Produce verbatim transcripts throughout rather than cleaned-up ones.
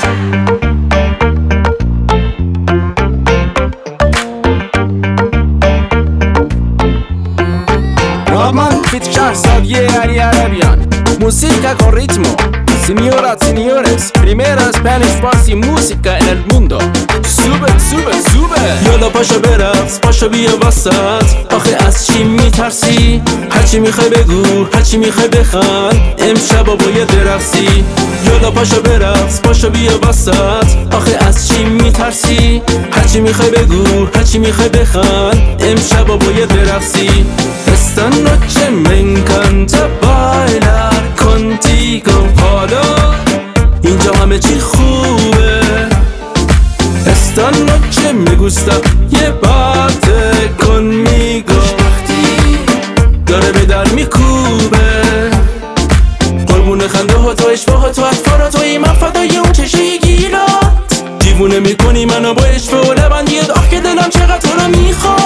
Roman Fit Shahzadye Ali Arabian. Música con ritmo. Señoras, señores, primera Spanish Farsi música en el mundo. Sube, sube, sube. یالا پاشا برقص، پاشا بیا وسط. آخه از چی میترسی؟ هرچی میخوای بگو، هرچی میخوای بخند. امشبا باید برقصی. یالا پاشا برقص، پاشا بیا وسط. آخه از چی میترسی؟ هرچی میخوای بگو، هرچی میخوای بخند. امشبا باید برقصی. Esta noche me encanta bailar contigo. حالا اینجا همه چی خوبه. Esta noche me gusta llevarte conmigo. داره به در میکوبه. قربون خنده ها تو اشوه ها تو اطفار توی من فدای اون چشی گیرات. دیوونه میکنی منو با اشوه و لبندیت. آخ که دلم چقدر تو رو میخواد.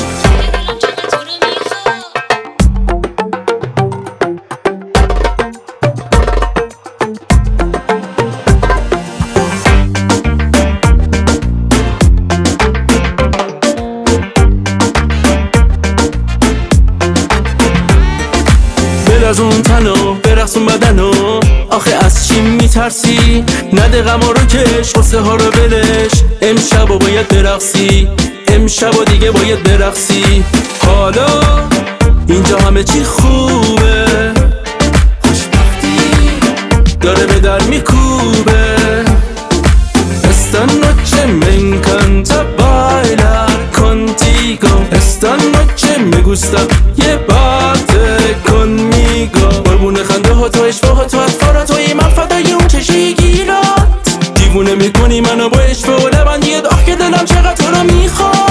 از اون تنو برقص اون بدنو. آخه از چی میترسی؟ نده غما رو کش، قصه ها رو بلش. امشبا باید برقصی، امشبا دیگه باید برقصی. حالا اینجا همه چی خوبه. خوشبختی داره به در میکوبه. Esta noche me encanta bailar contigo. Esta noche me gusta llevarte conmigo. قربون خنده ها تو اشوه ها تو اطفار توی من فدای اون چشی گیرات. دیوونه میکنی منو با اشوه و لبندیت. آخ که دلم چقدر تو رو میخواد.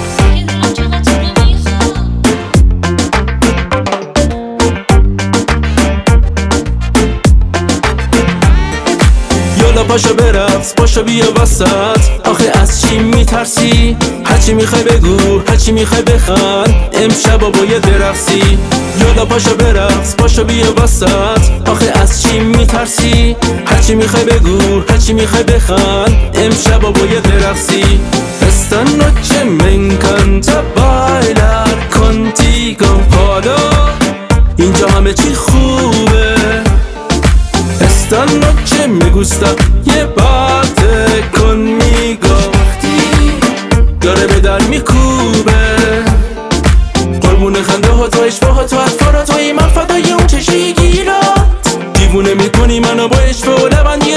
یالا پاشا برقص، پاشا بیا وسط. آخه از چی میترسی؟ هرچی میخوای بگو، هرچی میخوای بخند. امشبا باید برقصی. یالا پاشا برقص، پاشا بیا وسط. آخه از چی میترسی؟ هرچی میخوای بگو، هرچی میخوای بخند. امشبا باید برقصی. Esta noche me encanta bailar contigo. حالا اینجا همه چی خوبه. Esta noche me gusta llevarte conmigo. داره به در میکوبه. قربون خنده ها تو اشوه ها تو اطفار توی من فدای اون چشی گیرات. دیوونه میکنی منو با اشوه و لبندی.